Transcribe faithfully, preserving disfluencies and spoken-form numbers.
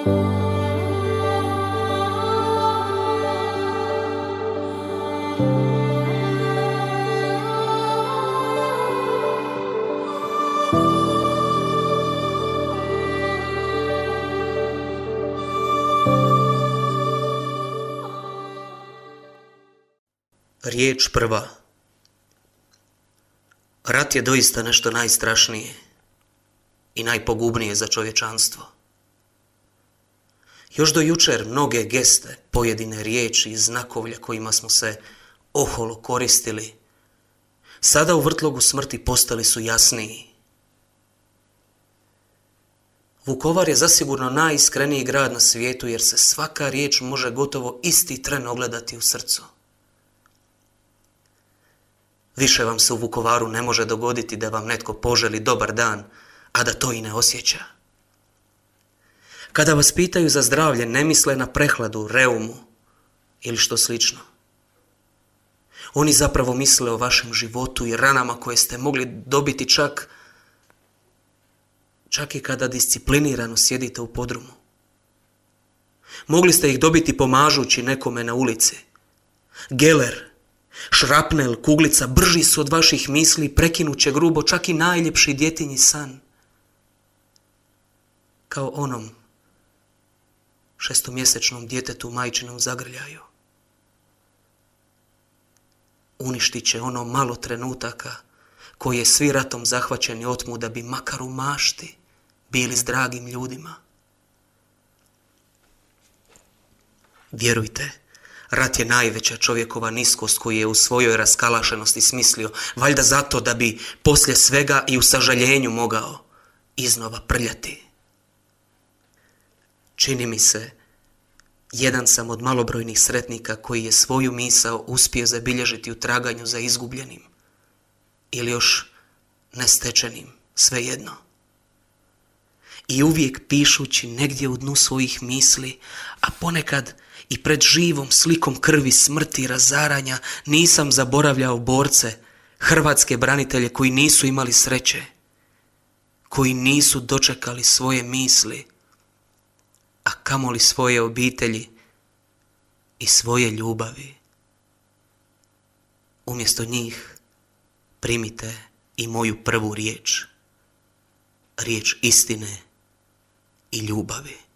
Riječ prva. Rat je doista nešto najstrašnije i najpogubnije za čovječanstvo. Još do jučer mnoge geste, pojedine riječi i znakovlja kojima smo se oholo koristili, sada u vrtlogu smrti postali su jasniji. Vukovar je zasigurno najiskreniji grad na svijetu jer se svaka riječ može gotovo isti tren ogledati u srcu. Više vam se u Vukovaru ne može dogoditi da vam netko poželi dobar dan, a da to i ne osjeća. Kada vas pitaju za zdravlje, ne misle na prehladu, reumu ili što slično. Oni zapravo misle o vašem životu i ranama koje ste mogli dobiti čak, čak i kada disciplinirano sjedite u podrumu. Mogli ste ih dobiti pomažući nekome na ulici. Geler, šrapnel, kuglica brži su od vaših misli i prekinuće grubo čak i najljepši djetinji san. Kao onom šestomjesečnom djetetu u majčinom zagrljaju. Uništit će ono malo trenutaka koje svi ratom zahvaćeni otmu da bi makar u mašti bili s dragim ljudima. Vjerujte, rat je najveća čovjekova niskost koju je u svojoj raskalašenosti smislio, valjda zato da bi poslije svega i u sažaljenju mogao iznova prljati. Čini mi se, jedan sam od malobrojnih sretnika koji je svoju misao uspio zabilježiti u traganju za izgubljenim ili još nestečenim, svejedno. I uvijek pišući negdje u dnu svojih misli, a ponekad i pred živom slikom krvi, smrti i razaranja, nisam zaboravljao borce, hrvatske branitelje koji nisu imali sreće, koji nisu dočekali svoje misli, a kamoli svoje obitelji i svoje ljubavi. Umjesto njih primite i moju prvu riječ, riječ istine i ljubavi.